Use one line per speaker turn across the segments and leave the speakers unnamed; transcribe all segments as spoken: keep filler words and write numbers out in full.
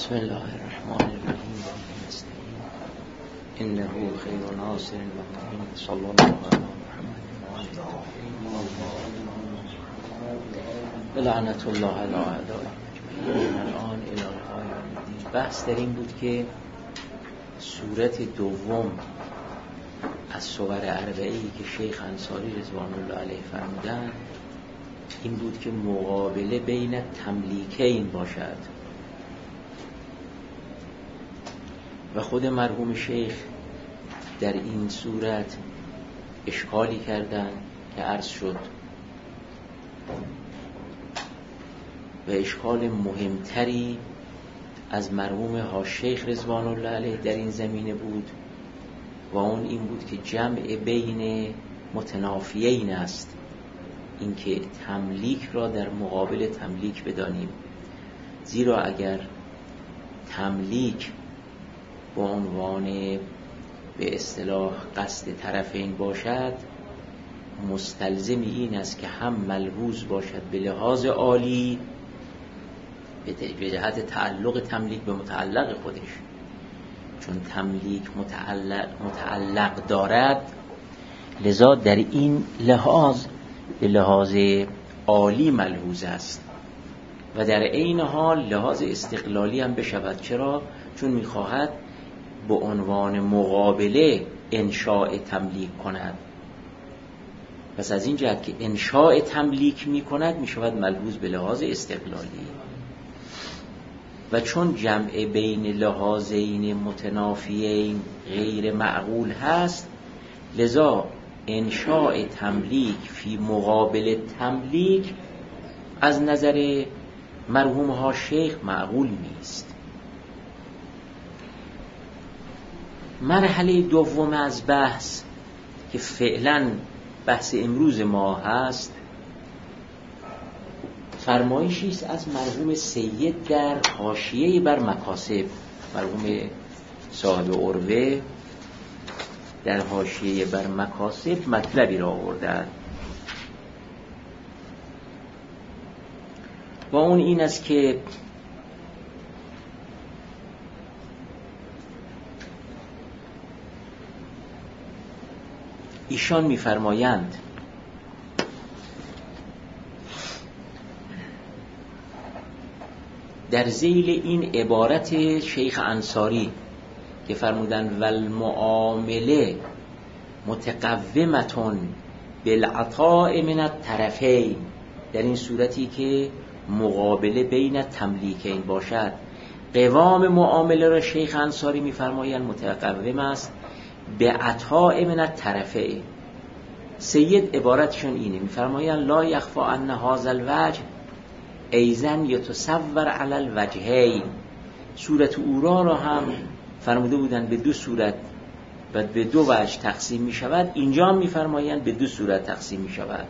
بسم الله الرحمن الرحیم انه خیر ناصر و صلی الله علی محمد و لعنت الله علی اعدائهم الان الی الدین. بحث در این بود که صورت دوم از صور اربعه‌ای که شیخ انصاری رضوان الله علیه فرمودند این بود که مقابله بین تملیکین باشد و خود مرحوم شیخ در این صورت اشکالی کردند که عرض شد و اشکال مهمتری از مرحوم ها شیخ رضوان الله علیه در این زمینه بود و اون این بود که جمع بین متنافیین است، اینکه تملیک را در مقابل تملیک بدانیم، زیرا اگر تملیک با عنوان به اصطلاح قصد طرفین باشد مستلزم این است که هم ملحوظ باشد به لحاظ عالی به جهت تعلق تملیک به متعلق خودش، چون تملیک متعلق, متعلق دارد، لذا در این لحاظ به لحاظ عالی ملحوظ است و در عین حال لحاظ استقلالی هم بشود. چرا؟ چون میخواهد به عنوان مقابله انشاء تملیک کند. پس از این جهت که انشاء تملیک میکند میشود ملحوظ به لحاظ استقلالی و چون جمع بین لحاظین متنافیین غیر معقول هست، لذا انشاء تملیک فی مقابل تملیک از نظر مرحوم ها شیخ معقول نیست. مرحله دوم از بحث که فعلا بحث امروز ما هست فرمایشی است از مرحوم سید در حاشیه بر مکاسب. مرحوم صاحب عروه در حاشیه بر مکاسب مطلبی را آوردند و اون این است که ایشان می‌فرمایند در ذیل این عبارت شیخ انصاری که فرمودند والمعامله متقومتون بالعطاء من الطرفین، در این صورتی که مقابله بین تملیکین باشد، قوام معامله را شیخ انصاری می‌فرمایند متقوم است به عطاء من الطرفین. سید عبارتشون اینه، می‌فرمایند لا یخفی ان هذا الوجه ایضا یتصور علی الوجهین. صورت اورا را هم فرموده بودند به دو صورت و به دو وجه تقسیم می شود، اینجا هم می فرمایند به دو صورت تقسیم می شود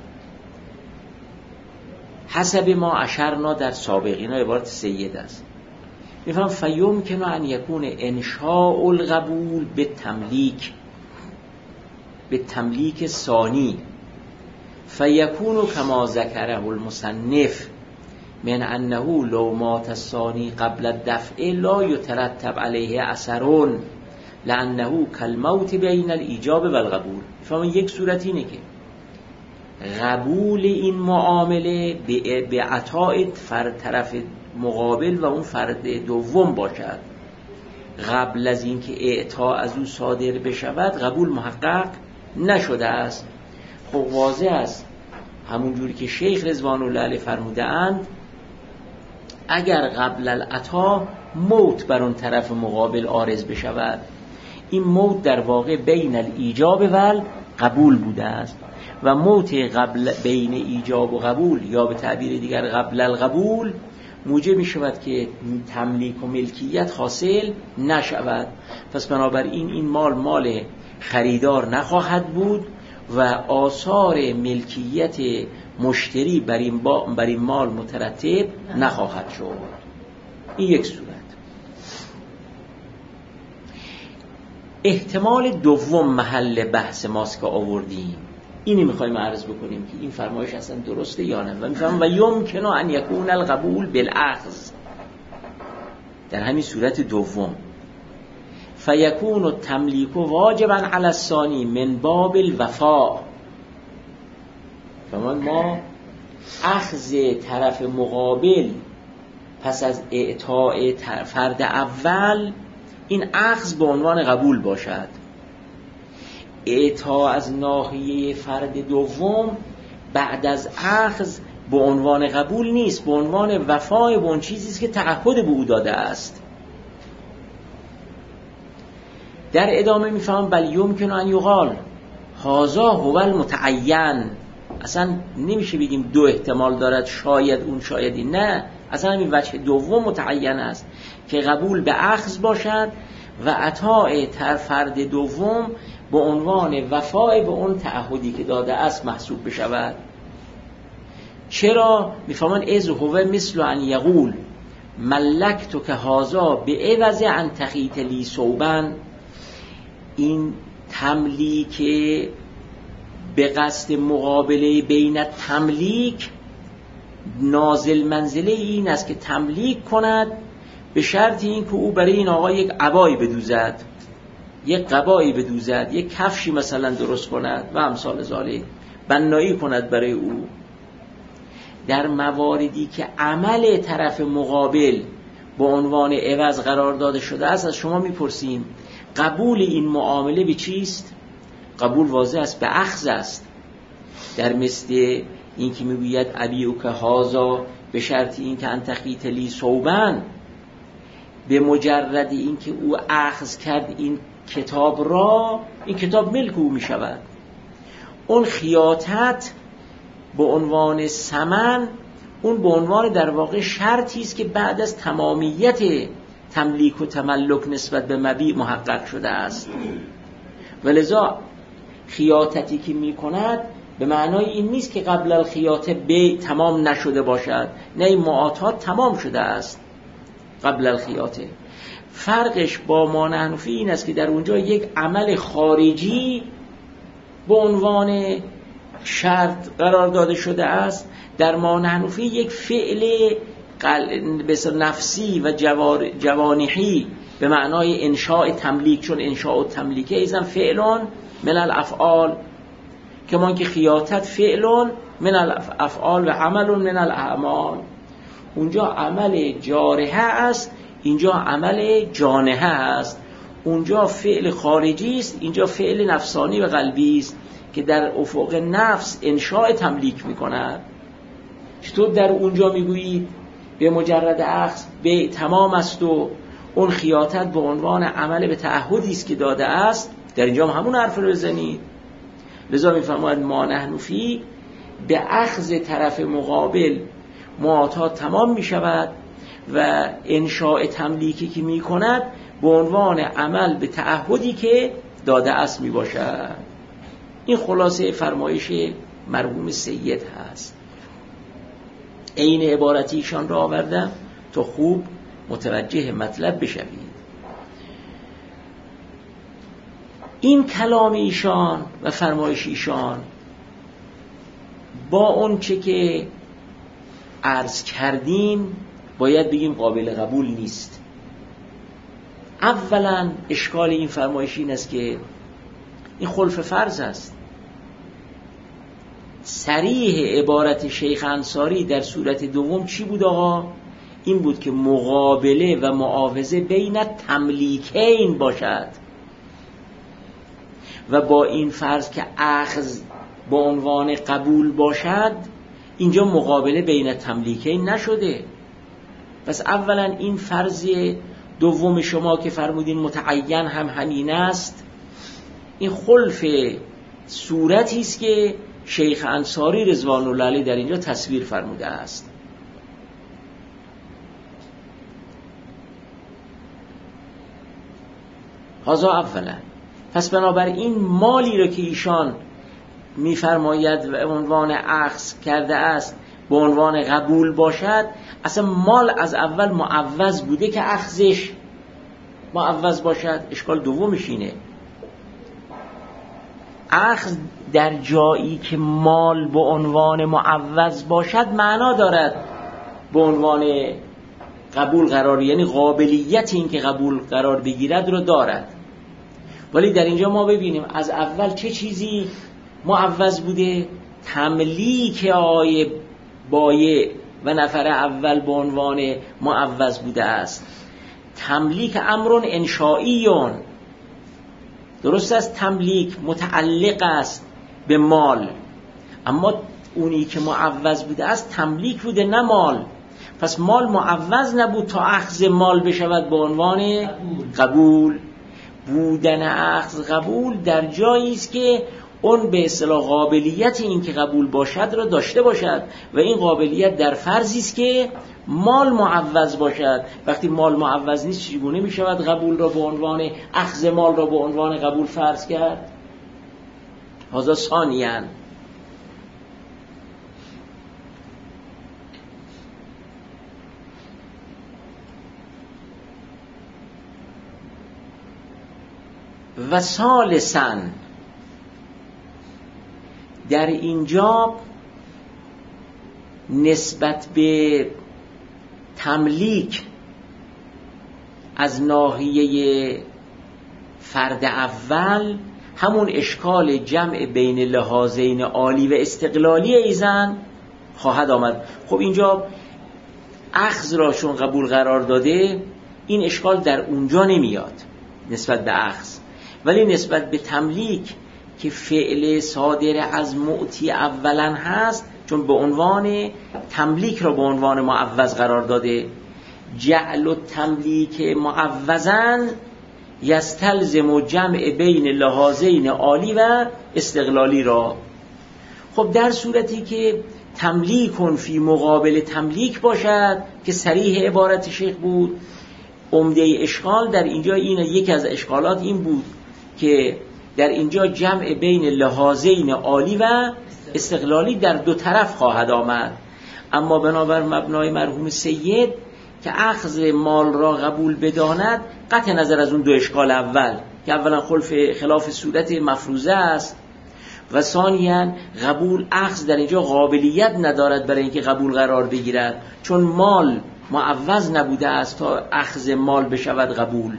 حسب ما اشرنا در سابق. اینا عبارت سید است. می فرمایند فیمکن ان یکون انشاء القبول به تملیک به تملیک ثانی فیکون کما ذکره المصنف من انه لو مات الثانی قبل الدفع لا يترتب عليه اثر لانه کالموت بین الایجاب و القبول. فهم یک صورت اینه که قبول این معامله به عطاء فرد طرف مقابل و اون فرد دوم باشد قبل از اینکه اعطا از او صادر بشود قبول محقق نشده است. خب واضح است همون جوری که شیخ رضوان الله علیه فرموده اند اگر قبل العطا موت بر اون طرف مقابل عارض بشود، این موت در واقع بین الایجاب و قبول بوده است و موت قبل بین ایجاب و قبول یا به تعبیر دیگر قبل القبول موجب می شود که تملیک و ملکیت حاصل نشود. پس بنابراین این مال مال خریدار نخواهد بود و آثار ملکیت مشتری بر این, با بر این مال مترتب نخواهد شد. این یک صورت. احتمال دوم محل بحث ماست که آوردیم، اینی میخوایم عرض بکنیم که این فرمایش اصلا درسته یا نه. و میفهم و یمکن ان یکون القبول بالاخذ در همین صورت دوم فیکون التملیک واجبا علی الثانی من باب الوفاء. فرمان ما اخذ طرف مقابل پس از اعطاء فرد اول، این اخذ به عنوان قبول باشد. اعطاء از ناحیه فرد دوم بعد از اخذ به عنوان قبول نیست، به عنوان وفای به اون چیزی است که تعهد به او داده است. در ادامه میفهمم بل یمکن ان یقال هذا هو المتعین. اصلا نمیشه بگیم دو احتمال دارد، شاید اون شاید این، نه، اصلا همین وجه دوم متعین است که قبول به اخذ باشد و عطای تر فرد دوم به عنوان وفای به اون تعهدی که داده است محسوب بشود. چرا؟ میفهمن از هو مثل ان یقول ملکتو که هازا به عوض ان تخیط لی صوبن. این تملیک به قصد مقابله بین تملیک نازل منزله این است که تملیک کند به شرط این که او برای این آقا یک عبایی بدوزد، یک قبایی بدوزد، یک کفشی مثلا درست کند و امثال ذالک، بنایی کند برای او. در مواردی که عمل طرف مقابل به عنوان عوض قرار داده شده است، از شما میپرسیم قبول این معامله به چیست؟ قبول واضح است، به اخذ است. در مثل این که میگوید ابیو که هازا به شرط این که انتخیت لی صوبن، به مجرد این که او اخذ کرد این کتاب را، این کتاب ملک او می شود. اون خیاطت به عنوان ثمن، اون به عنوان در واقع شرطی است که بعد از تمامیت تملیک و تملک نسبت به مبیع محقق شده است. ولذا خیاطتی که می کند به معنای این نیست که قبل الخیاطه بیع تمام نشده باشد، نه، این معاطات تمام شده است قبل الخیاطه. فرقش با ما نحن فی این است که در اونجا یک عمل خارجی به عنوان شرط قرار داده شده است، در ما نحن فی یک فعل بسیار نفسی و جوانحی به معنای انشاء تملیک، چون انشاء تملیکه ایزن فعلون من الافعال، کمان که خیاطت فعلون من الافعال و عملون من الاعمال. اونجا عمل جارحه است، اینجا عمل جانحه است. اونجا فعل خارجی است، اینجا فعل نفسانی و قلبی است که در افق نفس انشاء تملیک میکند. چطور در اونجا میگویید به مجرد اخذ به تمام است و اون خیاطت به عنوان عمل به تعهدی است که داده است، در اینجا هم همون حرف رو بزنید. لذا میفرماید ما نحن فی، به اخذ طرف مقابل معاطات تمام می شود و انشاء تملیکی که می کند به عنوان عمل به تعهدی که داده است می باشد. این خلاصه فرمایش مرحوم سید هست. عین عبارتیشان را آوردم تا خوب متوجه مطلب بشوید. این کلام ایشان و فرمایش ایشان با اون چه که عرض کردیم باید بگیم قابل قبول نیست. اولا اشکال این فرمایش این است که این خلف فرض است. صریح عبارت شیخ انصاری در صورت دوم چی بود آقا؟ این بود که مقابله و معاوضه بین تملیکین باشد و با این فرض که اخذ به عنوان قبول باشد، اینجا مقابله بین تملیکین نشده. پس اولا این فرض دوم شما که فرمودین متعین هم همین است، این خلف صورتی است که شیخ انصاری رضوان الله علیه در اینجا تصویر فرموده است. هذا اولا. پس بنابراین مالی را که ایشان میفرماید و عنوان اخذ کرده است به عنوان قبول باشد، اصلا مال از اول معوض بوده که اخذش معوض باشد. اشکال دومش اینه، اخذ در جایی که مال به عنوان معوض باشد معنا دارد به عنوان قبول قرار، یعنی قابلیت این که قبول قرار بگیرد رو دارد. ولی در اینجا ما ببینیم از اول چه چیزی معوض بوده؟ تملیک آیه بایع و نفر اول به عنوان معوض بوده است. تملیک امر انشائیون، درست است، تملیک متعلق است به مال، اما اونی که معوض بوده است تملیک بوده نه مال. پس مال معوض نبود تا اخذ مال بشود به عنوان قبول. بودن اخذ قبول در جایی است که اون به اصطلاح قابلیت این که قبول باشد را داشته باشد و این قابلیت در فرضی است که مال معوض باشد. وقتی مال معوض نیست چگونه می شود قبول را به عنوان اخذ مال را به عنوان قبول فرض کرد؟ هذا ثانیاً. و ثالثاً در اینجا نسبت به تملیک از ناحیه فرد اول همون اشکال جمع بین لحاظین عالی و استقلالی ایزن خواهد آمد. خب اینجا اخذ را چون قبول قرار داده این اشکال در اونجا نمیاد نسبت به اخذ، ولی نسبت به تملیک که فعل صادر از معطی اولا هست چون به عنوان تملیک را به عنوان معوض قرار داده، جعل و تملیک معوضاً یستلزم جمع بین لحاظین عالی و استقلالی را. خب در صورتی که تملیکون فی مقابل تملیک باشد که صریح عبارت شیخ بود، عمده اشکال در اینجا این یکی از اشکالات این بود که در اینجا جمع بین لحاظین عالی و استقلالی در دو طرف خواهد آمد. اما بنابر مبنای مرحوم سید که اخذ مال را قبول بداند قطع نظر از اون دو اشکال اول که اولا خلف خلاف صورت مفروضه است و ثانیاً قبول اخذ در اینجا قابلیت ندارد برای اینکه قبول قرار بگیرد چون مال معوض نبوده است تا اخذ مال بشود قبول.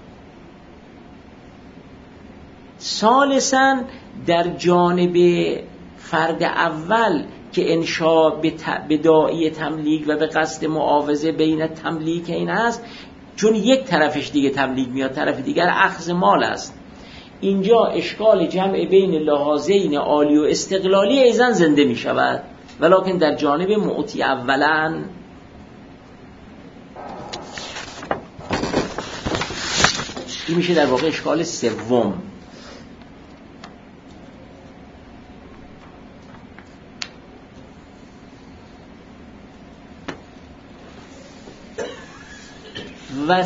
ثالثاً در جانب فرد اول که انشاء به داعی تملیک و به قصد معاوضه بین تملیک این است، چون یک طرفش دیگه تملیک میاد طرف دیگر اخذ مال است، اینجا اشکال جمع بین لحاظین عالی و استقلالی ایزن زنده می شود، ولکن در جانب معطی اولاً. این میشه در واقع اشکال سوم. و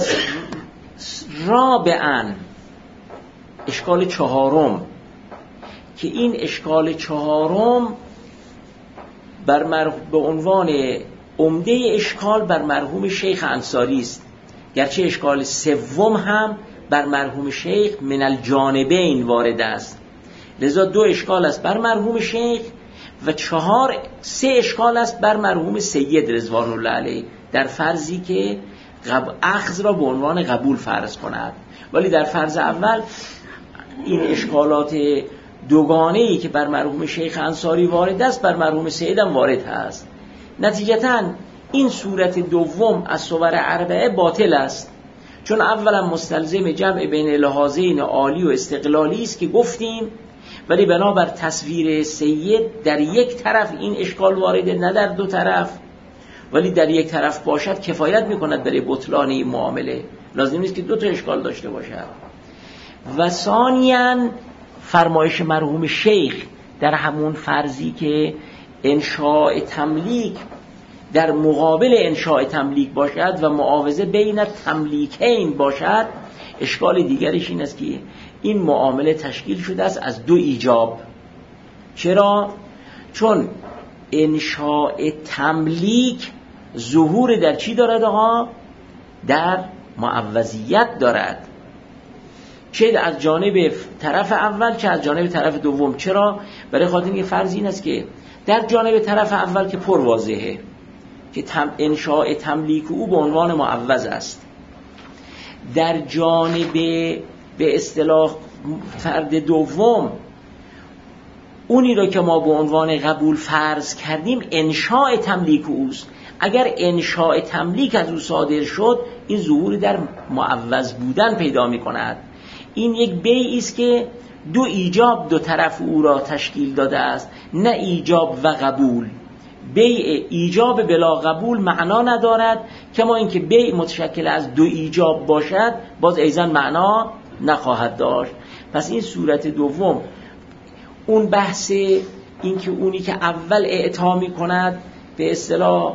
رابعاً اشکال چهارم که این اشکال چهارم بر مرحوم به عنوان عمده اشکال بر مرحوم شیخ انصاری است، گرچه اشکال سوم هم بر مرحوم شیخ من الجانبین وارد است. لذا دو اشکال است بر مرحوم شیخ و چهار سه اشکال است بر مرحوم سید رضوان الله علیه در فرضی که اخذ را به عنوان قبول فرض کند. ولی در فرض اول این اشکالات دوگانه‌ای که بر مرحوم شیخ انصاری وارد است بر مرحوم سید هم وارد هست. نتیجتاً این صورت دوم از صور اربعه باطل است، چون اولا مستلزم جمع بین لحاظین عالی و استقلالی است که گفتیم، ولی بنابر تصویر سید در یک طرف این اشکال وارده نه در دو طرف، ولی در یک طرف باشد کفایت میکند برای بطلان این معامله، لازم نیست که دو تا اشکال داشته باشد. و ثانیاً فرمایش مرحوم شیخ در همون فرضی که انشاء تملیک در مقابل انشاء تملیک باشد و معاوضه بین تملیکین باشد، اشکال دیگرش این است که این معامله تشکیل شده است از دو ایجاب. چرا؟ چون انشاء تملیک ظهور در چی دارد آقا؟ در معوضیت دارد، چه از جانب طرف اول چه از جانب طرف دوم. چرا؟ برای خاطر اینکه فرض این است که در جانب طرف اول که پر واضحه که انشاء تملیک او به عنوان معوض است. در جانب به اصطلاح فرد دوم، اونی را که ما به عنوان قبول فرض کردیم انشاء تملیک اوست. اگر انشاء تملیک از او صادر شد، این ظهور در معوض بودن پیدا می کند. این یک بیعی است که دو ایجاب دو طرف او را تشکیل داده است، نه ایجاب و قبول. بیع ایجاب بلا قبول معنا ندارد، کما اینکه بیع متشکل از دو ایجاب باشد باز ایضا معنا نخواهد داشت. پس این صورت دوم، اون بحث این که اونی که اول اعطا می کند به اصطلاح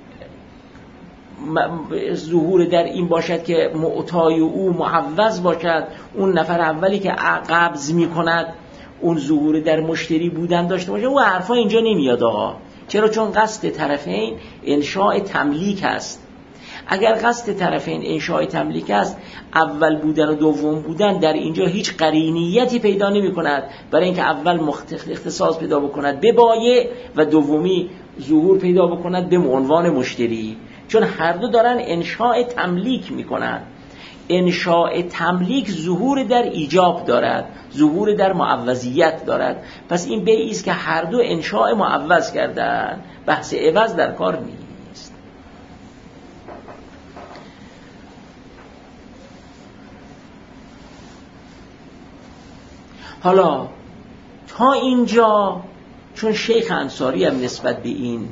ظهور در این باشد که معطای او معوض باشد، اون نفر اولی که قبض می کند اون ظهور در مشتری بودن داشته باشه، او حرفا اینجا نمیاد آقا. چرا؟ چون قصد طرفین انشاء تملیک است. اگر قصد طرفین انشاء تملیک است، اول بودن و دوم بودن در اینجا هیچ قرینیتی پیدا نمی کند برای اینکه اول اختصاص پیدا بکند به بایع و دومی ظهور پیدا بکند به عنوان مشتری، چون هر دو دارن انشاء تملیک می کنند. انشاء تملیک ظهور در ایجاب دارد، ظهور در معوضیت دارد. پس این بیعی است که هر دو انشاء معوض کردن، بحث عوض در کار نیست. حالا تا اینجا چون شیخ انصاری هم نسبت به این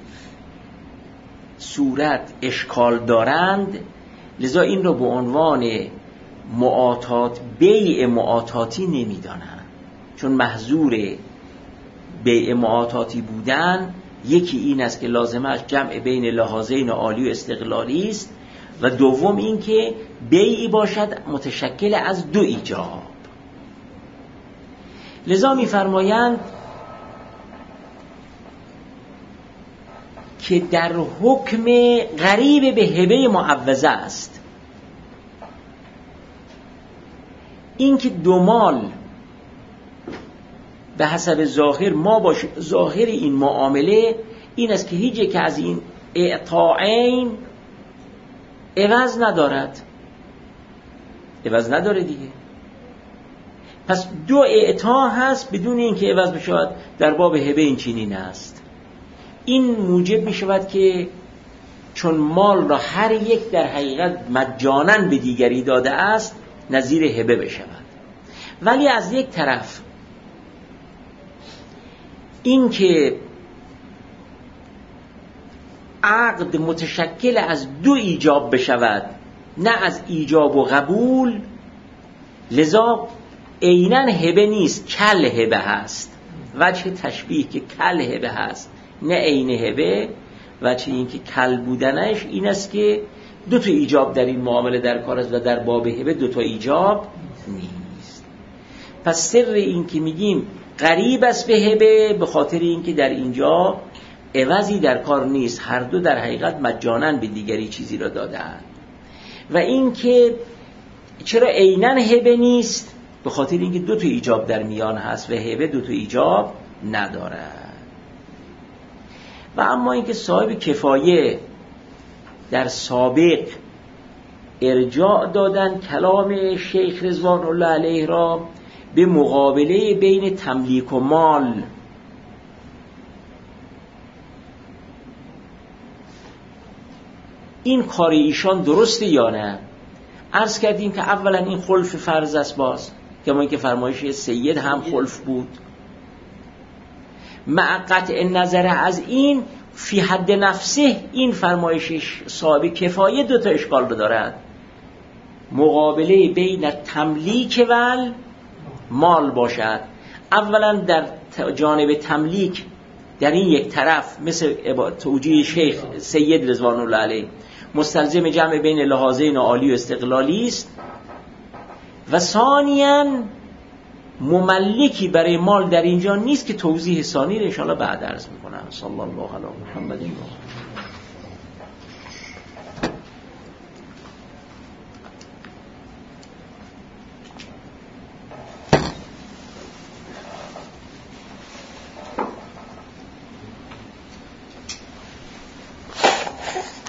صورت اشکال دارند، لذا این را به عنوان معاطات بیع معاطاتی نمیدانند، چون محظور بیع معاطاتی بودن یکی این است که لازمش جمع بین لحاظین عالی و استقلالی است، و دوم این که بیعی باشد متشکل از دو ایجاب. لذا می‌فرمایند که در حکم قریب به هبه معوضه است این که دو مال به حسب ظاهر ما باش ظاهر این معامله این است که هیچ یک از این اعطاءین عوض ندارد، عوض نداره دیگه. پس دو اعطا هست بدون اینکه عوض بشود. در باب هبه این چنین است. این موجب می شود که چون مال را هر یک در حقیقت مجانا به دیگری داده است نظیر هبه بشود. ولی از یک طرف این که عقد متشکل از دو ایجاب بشود نه از ایجاب و قبول، لذا عیناً هبه نیست، کل هبه هست. وجه تشبیه که کل هبه هست نه عین هبه. وجه این که کل بودنش این است که دو تا ایجاب در این معامله در کار است و در باب هبه دو تا ایجاب نیست. پس سر این که میگیم قریب است به هبه به خاطر این که در اینجا عوضی در کار نیست، هر دو در حقیقت مجانا به دیگری چیزی را دادند. و این که چرا عیناً هبه نیست؟ به خاطر اینکه دو تا ایجاب در میان هست و هبه دو تا ایجاب ندارد. و اما اینکه صاحب کفایه در سابق ارجاع دادن کلام شیخ رضوان الله علیه را به مقابله بین تملیک و مال، این کار ایشان درسته یا نه؟ عرض کردیم که اولا این خلف فرض است، باز که ما اینکه فرمایش سید هم خلف بود. مع قطع نظر از این فی حد نفسه این فرمایش صاحب کفایه دو تا اشکال رو دارد. مقابله بین تملیک و مال باشد. اولا در جانب تملیک در این یک طرف مثل توجیه شیخ سید رضوان الله علیه مستلزم جمع بین لحاظین عالی و استقلالی است، و ثانیاً مملکی برای مال در اینجا نیست که توضیح ثانی رو انشاءالله بعد عرض میکنم. صلی الله علی محمد.
کرده.